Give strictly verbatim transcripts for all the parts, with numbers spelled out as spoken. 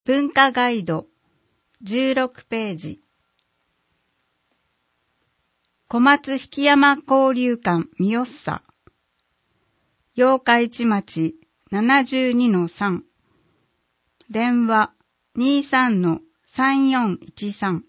文化ガイドじゅうろくページ。小松引山交流館三好。八日市町 ななじゅうにのさん。電話 にじゅうさんのさんよんいちさん。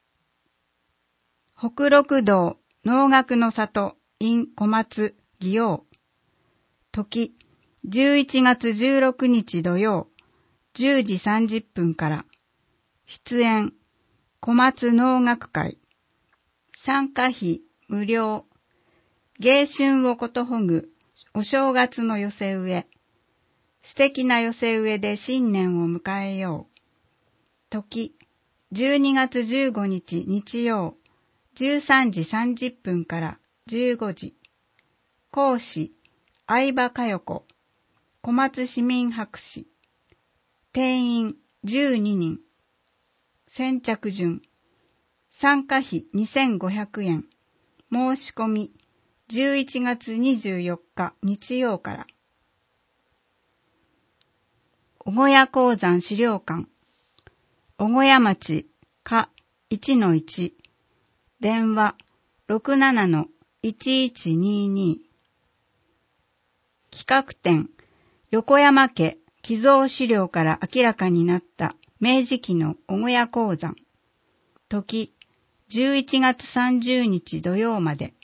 北六道能楽の里 in 小松祇園。時じゅういちがつじゅうろくにち土曜じゅうじさんじゅっぷんから。出演小松能楽会。参加費無料。迎春をことほぐお正月の寄せ植え。素敵な寄せ植えで新年を迎えよう。時じゅうにがつじゅうごにち日曜じゅうさんじさんじゅっぷんからじゅうごじ。講師相葉佳代子。小松市民博士。定員じゅうににん。先着順。参加費にせんごひゃくえん。申し込みじゅういちがつにじゅうよっか日曜から。小小屋鉱山資料館。小小屋町か いちのいち。電話 ろくななのいちいちにに。企画展横山家寄贈資料から明らかになった明治期の小小屋鉱山。時じゅういちがつさんじゅうにち土曜まで。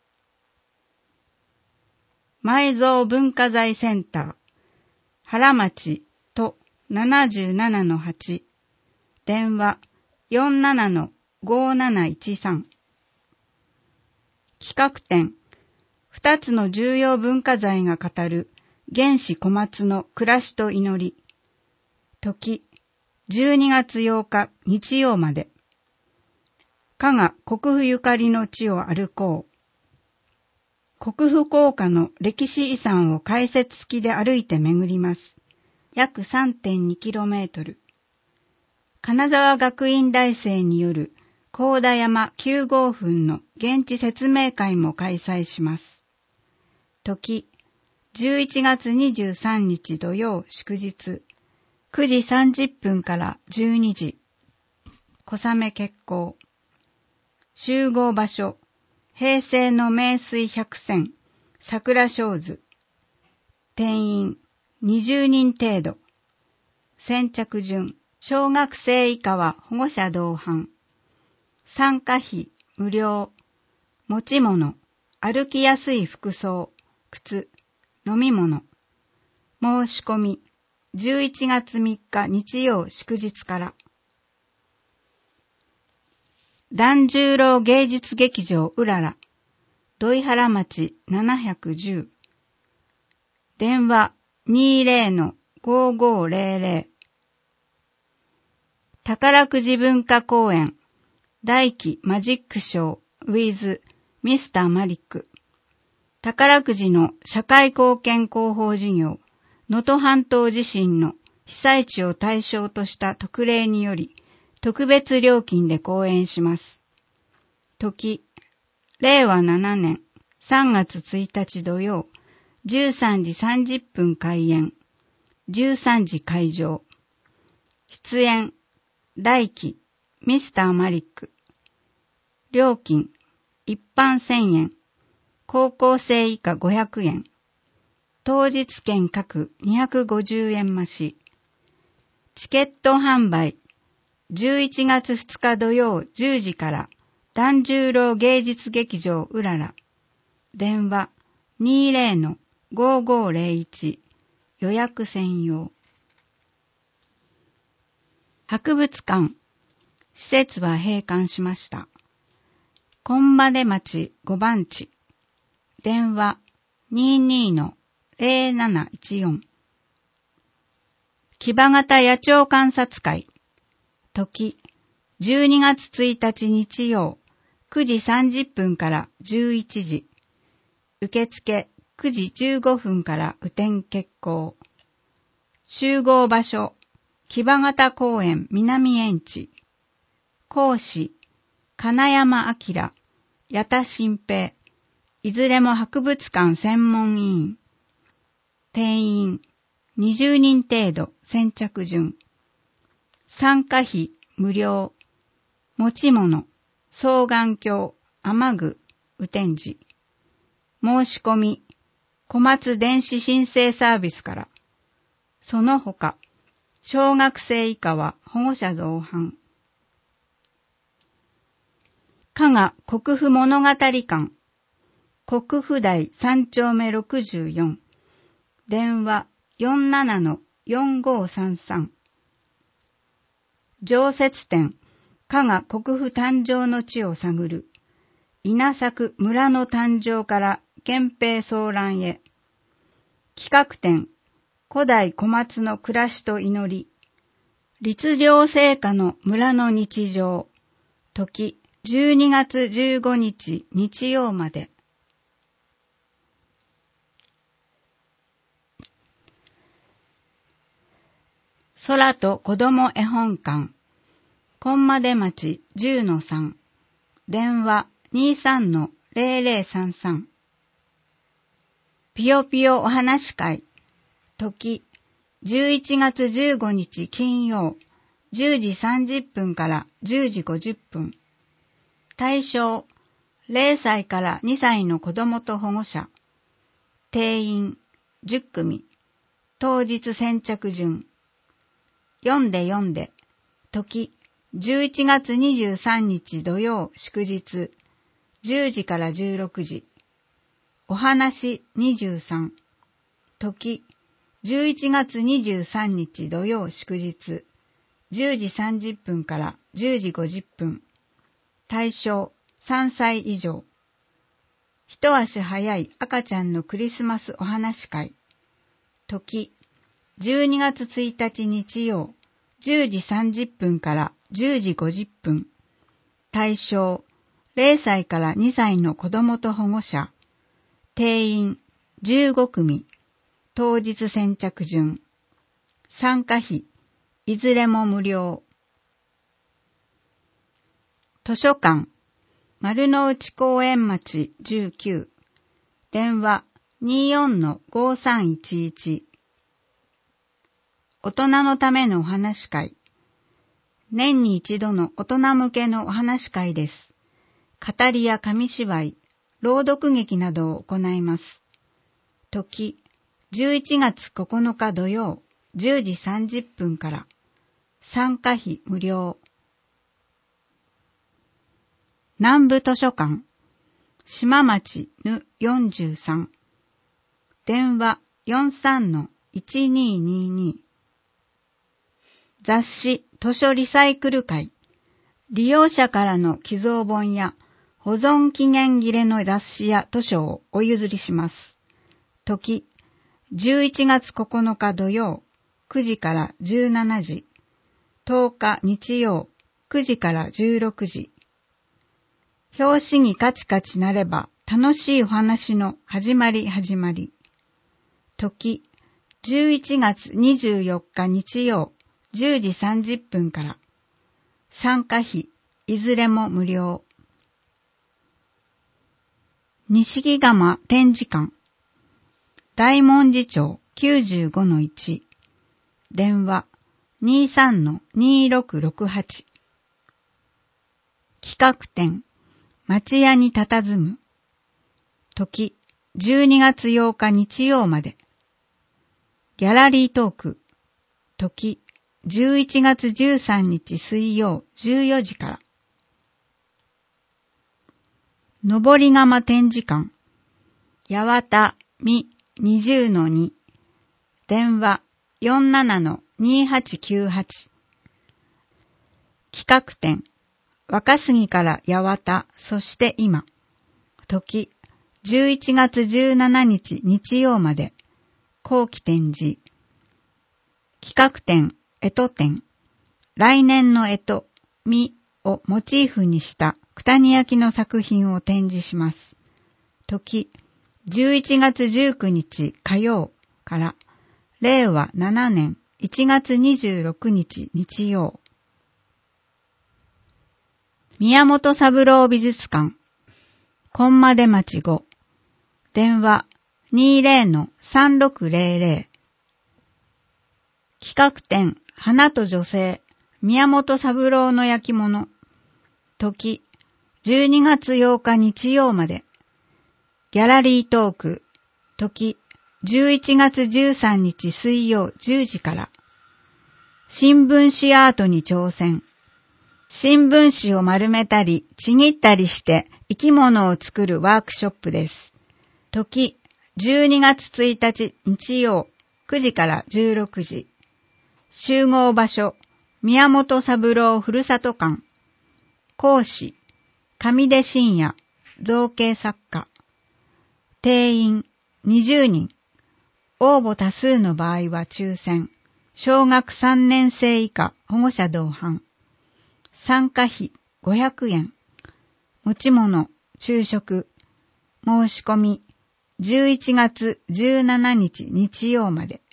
埋蔵文化財センター原町と ななじゅうななのはち。電話 よんななのごなないちさん。企画展二つの重要文化財が語る原始小松の暮らしと祈り。時じゅうにがつようか日曜まで。加賀国府ゆかりの地を歩こう。国府甲賀の歴史遺産を解説付きで歩いて巡ります。約 さんてんにキロメートル。金沢学院大生による高田山きゅうごうふんの現地説明会も開催します。時じゅういちがつにじゅうさんにち土曜祝日くじさんじゅっぷんからじゅうにじ。小雨決行。集合場所平成の名水百選桜小図。定員にじゅうにん程度。先着順小学生以下は保護者同伴。参加費無料。持ち物歩きやすい服装靴飲み物。申し込みじゅういちがつみっか日曜祝日から。團十郎芸術劇場うらら土井原町ななひゃくじゅう。電話 にじゅうのごごぜろぜろ。宝くじ文化公演大輝マジックショー with ミスターマリック。宝くじの社会貢献広報事業能登半島地震の被災地を対象とした特例により特別料金で講演します。時れいわななねんさんがつついたち土曜じゅうさんじさんじゅっぷん開演じゅうさんじ会場。出演大輝ミスターマリック。料金一般せんえん高校生以下ごひゃくえん。当日券各にひゃくごじゅうえん増し。チケット販売じゅういちがつふつか土曜じゅうじから團十郎芸術劇場うらら。電話 にじゅうのごごぜろいち。予約専用。博物館。施設は閉館しました。金羽町ごばんち。電話 にじゅうにのぜろなないちよん。木場型野鳥観察会。時じゅうにがつついたち日曜くじさんじゅっぷんからじゅういちじ。受付くじじゅうごふんから雨天決行。集合場所木場型公園南園地。講師金山明矢田新平。いずれも博物館専門委員。定員にじゅうにん程度先着順。 参加費無料。持ち物、双眼鏡、雨具、雨天時。申し込み、小松電子申請サービスから。その他、小学生以下は保護者同伴。加賀国府物語館、国府台さん丁目ろくじゅうよん、電話 よんななのよんごさんさん。常設展、加賀国府誕生の地を探る。稲作村の誕生から源平騒乱へ。企画展、古代小松の暮らしと祈り。律令制下の村の日常。時、じゅうにがつじゅうごにち日曜まで。空と子供絵本館。本間町 じゅうのさん。電話 にじゅうさんのぜろぜろさんさん。ぴよぴよお話会。時、じゅういちがつじゅうごにち金曜、じゅうじさんじゅっぷんからじゅうじごじゅっぷん。対象、れいさいからにさいの子供と保護者。定員、じゅっくみ。当日先着順。読んで読んで。時、じゅういちがつにじゅうさんにち土曜祝日。じゅうじからじゅうろくじ。お話にじゅうさん。時、じゅういちがつにじゅうさんにち土曜祝日。じゅうじさんじゅっぷんからじゅうじごじゅっぷん。対象さんさい以上。一足早い赤ちゃんのクリスマスお話会。時、じゅうにがつついたち日曜、じゅうじさんじゅっぷんからじゅうじごじゅっぷん。対象れいさいからにさいの子供と保護者。定員じゅうごくみ。当日先着順。参加費いずれも無料。図書館、丸の内公園町じゅうきゅう。電話 にじゅうよんのごさんいちいち。大人のためのお話会。年に一度の大人向けのお話会です。語りや紙芝居、朗読劇などを行います。時、じゅういちがつここのか土曜、じゅうじさんじゅっぷんから。参加費無料。南部図書館、島町ぬよんじゅうさん。電話 よんさんのいちにーにーに。雑誌図書リサイクル会。利用者からの寄贈本や保存期限切れの雑誌や図書をお譲りします。時、じゅういちがつここのか土曜、くじからじゅうしちじ。とおか日曜、くじからじゅうろくじ。表紙にカチカチなれば楽しいお話の始まり始まり。時、じゅういちがつにじゅうよっか日曜、じゅうじさんじゅっぷんから。参加費いずれも無料。西木釜展示館、大文字町 きゅうじゅうごのいち。電話 にじゅうさんのにーろくろくはち。企画展、町屋に佇む。時、じゅうにがつようか日曜まで。ギャラリートーク。時、じゅういちがつじゅうさんにち水曜じゅうよじから。のぼり窯展示館。八幡みにじゅうのに。電話 よんななのにーはちきゅうはち。企画展、若杉から八幡、そして今。時、じゅういちがつじゅうしちにち日曜まで。後期展示。企画展、干支展。来年の干支、みをモチーフにした九谷焼の作品を展示します。時、じゅういちがつじゅうくにち火曜から、れいわななねんいちがつにじゅうろくにち日曜。宮本三郎美術館、本間町ご。電話 にじゅうのさんろくぜろぜろ。企画展、花と女性、 宮本三郎の焼き物。時、じゅうにがつようか日曜まで。ギャラリートーク。時、じゅういちがつじゅうさんにち水曜じゅうじから。新聞紙アートに挑戦。新聞紙を丸めたり、ちぎったりして生き物を作るワークショップです。時、じゅうにがつついたち日曜くじからじゅうろくじ。集合場所、宮本三郎ふるさと館。講師、上出信也、造形作家。定員にじゅうにん。応募多数の場合は抽選。小学さんねんせい以下保護者同伴。参加費ごひゃくえん。持ち物、昼食。申し込みじゅういちがつじゅうしちにち日曜まで。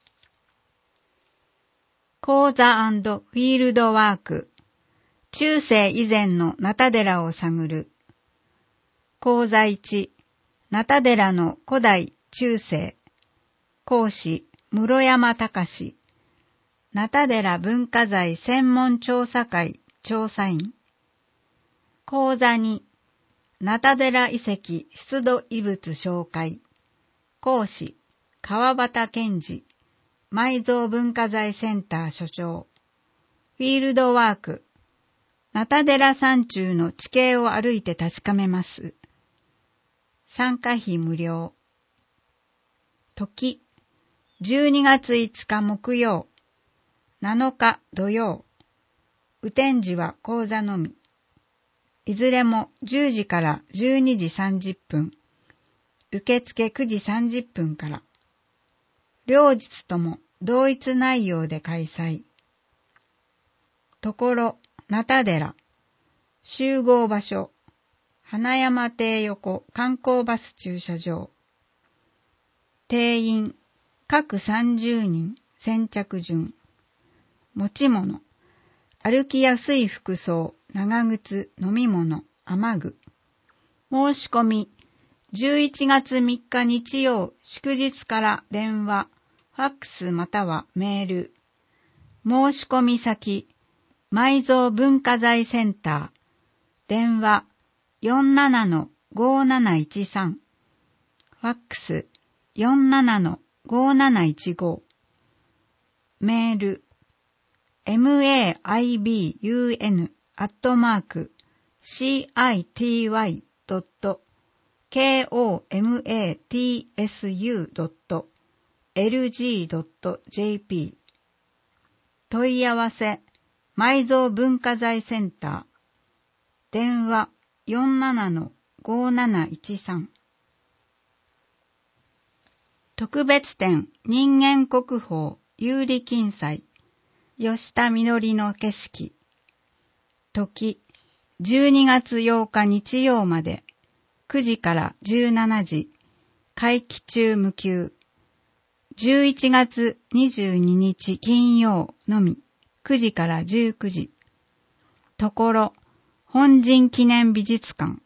講座&フィールドワーク。中世以前の中寺を探る。講座いち、中寺の古代中世。講師、室山隆。中寺文化財専門調査会調査員。講座に、中寺遺跡出土遺物紹介。講師、川端健二。埋蔵文化財センター所長。フィールドワーク。中寺山中の地形を歩いて確かめます。参加費無料。時、じゅうにがついつか木曜、なのか土曜。雨天時は講座のみ。いずれもじゅうじからじゅうにじさんじゅっぷん。受付くじさんじゅっぷんから。両日とも同一内容で開催。ところ、中寺。集合場所。花山邸横観光バス駐車場。定員、各さんじゅうにん、先着順。持ち物。歩きやすい服装、長靴、飲み物、雨具。申し込み、じゅういちがつみっか日曜、祝日から電話、ファックスまたはメール。申し込み先、埋蔵文化財センター。電話、よんななのごーなないちさん。ファックス、よんななのごーなないちご。メール、maibun アットマーク city.komatsu.lg.jp 問い合わせ埋蔵文化財センター電話 よんななのごーなないちさん 特別展人間国宝有利金彩吉田みのりの景色。時、じゅうにがつようか日曜まで、くじからじゅうしちじ、会期中無休。じゅういちがつにじゅうににち金曜のみ、くじからじゅうくじ。ところ、本陣記念美術館。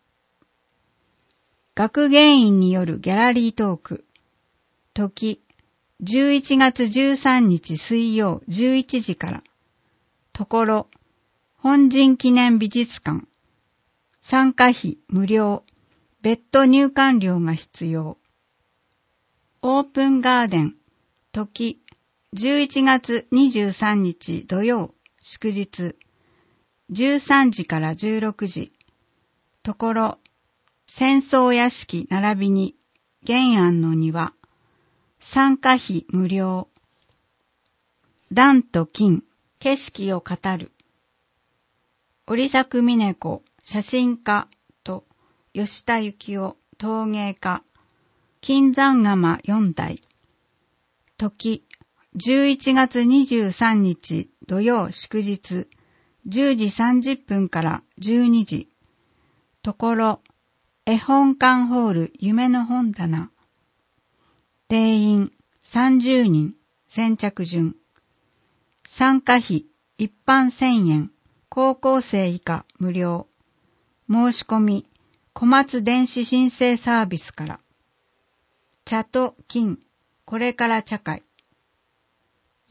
学芸員によるギャラリートーク。時、じゅういちがつじゅうさんにち水曜じゅういちじから。ところ、本陣記念美術館。参加費無料。別途入館料が必要。オープンガーデン。時、じゅういちがつにじゅうさんにち土曜、祝日。じゅうさんじからじゅうろくじ。ところ、戦争屋敷並びに、玄安の庭。参加費無料。段と金、景色を語る。織作峰子、写真家と吉田幸夫、陶芸家。金山窯よんだい。時、じゅういちがつにじゅうさんにち土曜祝日、じゅうじさんじゅっぷんからじゅうにじ。ところ、絵本館ホール夢の本棚。定員さんじゅうにん、先着順。参加費一般せんえん、高校生以下無料。申し込み、小松電子申請サービスから。茶と金、これから茶会。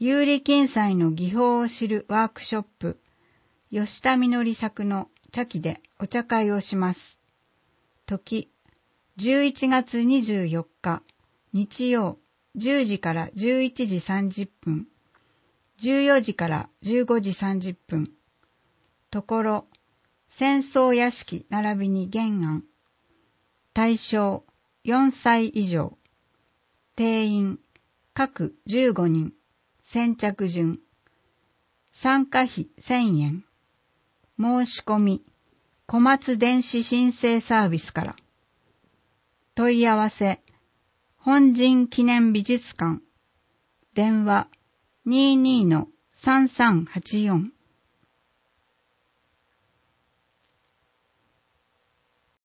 有利金彩の技法を知るワークショップ、吉田みのり作の茶器でお茶会をします。時、じゅういちがつにじゅうよっか、日曜、じゅうじからじゅういちじさんじゅっぷん、じゅうよじからじゅうごじさんじゅっぷん。ところ、戦争屋敷並びに原案。対象、よんさい以上。定員、各じゅうごにん。先着順。参加費せんえん。申し込み、小松電子申請サービスから。問い合わせ、本陣記念美術館。電話 にじゅうに さんさんはちよん。